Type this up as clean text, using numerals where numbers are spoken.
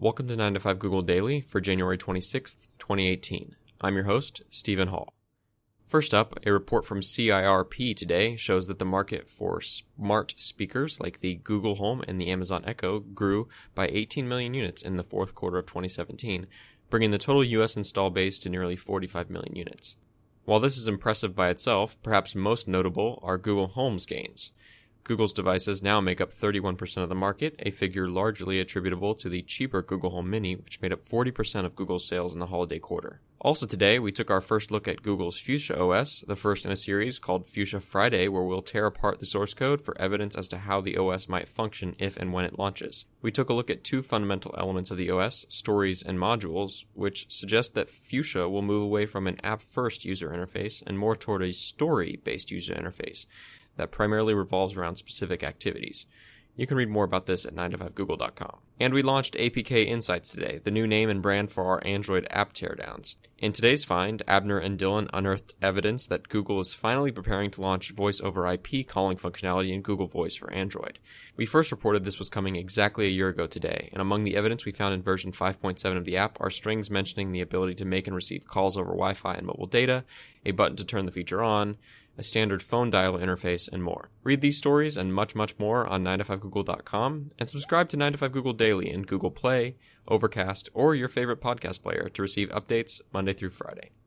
Welcome to 9 to 5 Google Daily for January 26th, 2018. I'm your host, Stephen Hall. First up, a report from CIRP today shows that the market for smart speakers like the Google Home and the Amazon Echo grew by 18 million units in the fourth quarter of 2017, bringing the total U.S. install base to nearly 45 million units. While this is impressive by itself, perhaps most notable are Google Home's gains. Google's devices now make up 31% of the market, a figure largely attributable to the cheaper Google Home Mini, which made up 40% of Google's sales in the holiday quarter. Also today, we took our first look at Google's Fuchsia OS, the first in a series called Fuchsia Friday, where we'll tear apart the source code for evidence as to how the OS might function if and when it launches. We took a look at two fundamental elements of the OS, stories and modules, which suggest that Fuchsia will move away from an app-first user interface and more toward a story-based user interface that primarily revolves around specific activities. You can read more about this at 9to5google.com. And we launched APK Insights today, the new name and brand for our Android app teardowns. In today's find, Abner and Dylan unearthed evidence that Google is finally preparing to launch voice over IP calling functionality in Google Voice for Android. We first reported this was coming exactly a year ago today, and among the evidence we found in version 5.7 of the app are strings mentioning the ability to make and receive calls over Wi-Fi and mobile data, a button to turn the feature on, a standard phone dial interface, and more. Read these stories and much, much more on 9to5google.com, and subscribe to 9 to 5 Google Daily in Google Play, Overcast, or your favorite podcast player to receive updates Monday through Friday.